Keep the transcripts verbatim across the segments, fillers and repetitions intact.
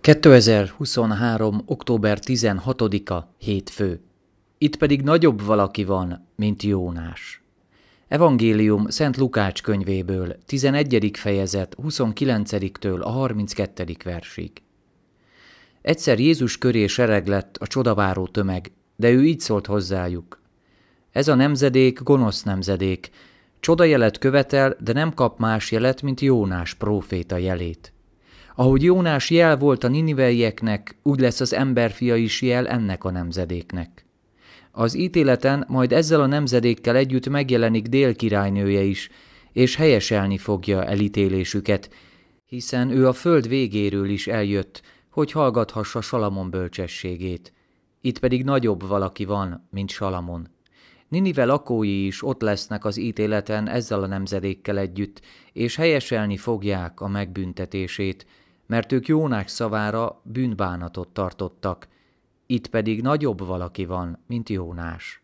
kétezer-huszonhárom. október tizenhatodika. Hétfő. Itt pedig nagyobb valaki van, mint Jónás. Evangélium Szent Lukács könyvéből, tizenegyedik fejezet, huszonkilencediktől a harminckettedik versig. Egyszer Jézus köré sereglett a csodaváró tömeg, de ő így szólt hozzájuk. Ez a nemzedék gonosz nemzedék, csodajelet követel, de nem kap más jelet, mint Jónás próféta jelét. Ahogy Jónás jel volt a niniveieknek, úgy lesz az emberfia is jel ennek a nemzedéknek. Az ítéleten majd ezzel a nemzedékkel együtt megjelenik Dél királynője is, és helyeselni fogja elítélésüket, hiszen ő a föld végéről is eljött, hogy hallgathassa Salamon bölcsességét. Itt pedig nagyobb valaki van, mint Salamon. Ninive lakói is ott lesznek az ítéleten ezzel a nemzedékkel együtt, és helyeselni fogják a megbüntetését, mert ők Jónás szavára bűnbánatot tartottak, itt pedig nagyobb valaki van, mint Jónás.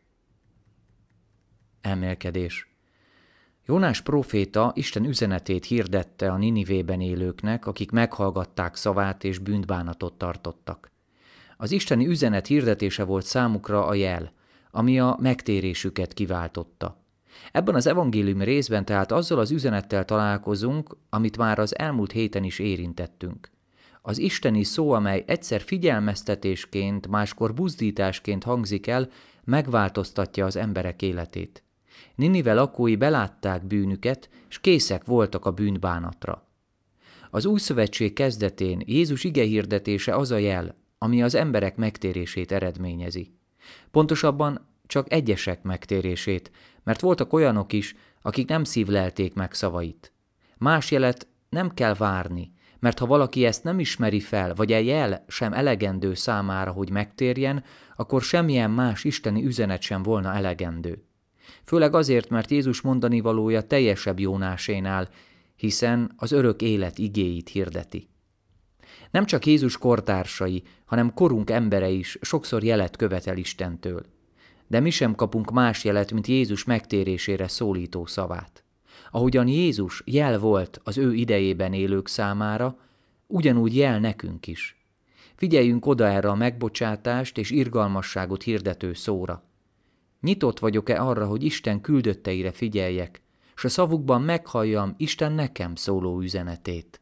Emelkedés. Jónás próféta Isten üzenetét hirdette a Ninivében élőknek, akik meghallgatták szavát és bűnbánatot tartottak. Az isteni üzenet hirdetése volt számukra a jel, ami a megtérésüket kiváltotta. Ebben az evangélium részben tehát azzal az üzenettel találkozunk, amit már az elmúlt héten is érintettünk. Az isteni szó, amely egyszer figyelmeztetésként, máskor buzdításként hangzik el, megváltoztatja az emberek életét. Ninive lakói belátták bűnüket, és készek voltak a bűnbánatra. Az új szövetség kezdetén Jézus igehirdetése az a jel, ami az emberek megtérését eredményezi. Pontosabban csak egyesek megtérését, mert voltak olyanok is, akik nem szívlelték meg szavait. Más jelet nem kell várni, mert ha valaki ezt nem ismeri fel, vagy a jel sem elegendő számára, hogy megtérjen, akkor semmilyen más isteni üzenet sem volna elegendő. Főleg azért, mert Jézus mondani valója teljesebb Jónásénál, hiszen az örök élet igéit hirdeti. Nem csak Jézus kortársai, hanem korunk embere is sokszor jelet követel Istentől. De mi sem kapunk más jelet, mint Jézus megtérésére szólító szavát. Ahogyan Jézus jel volt az ő idejében élők számára, ugyanúgy jel nekünk is. Figyeljünk oda erre a megbocsátást és irgalmasságot hirdető szóra. Nyitott vagyok-e arra, hogy Isten küldötteire figyeljek, s a szavukban meghalljam Isten nekem szóló üzenetét?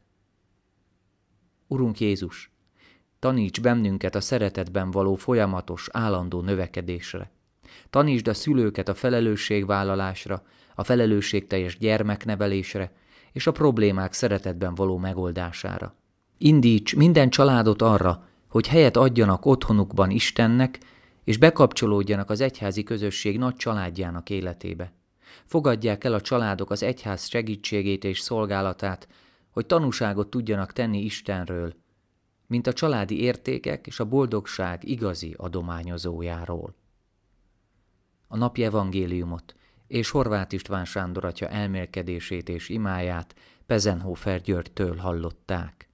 Urunk Jézus, taníts bennünket a szeretetben való folyamatos, állandó növekedésre. Tanítsd a szülőket a felelősségvállalásra, a felelősségteljes gyermeknevelésre és a problémák szeretetben való megoldására. Indíts minden családot arra, hogy helyet adjanak otthonukban Istennek, és bekapcsolódjanak az egyházi közösség nagy családjának életébe. Fogadják el a családok az egyház segítségét és szolgálatát, hogy tanúságot tudjanak tenni Istenről, mint a családi értékek és a boldogság igazi adományozójáról. A napi evangéliumot és Horváth István Sándor atya elmélkedését és imáját Pezenhofer Györgytől hallották.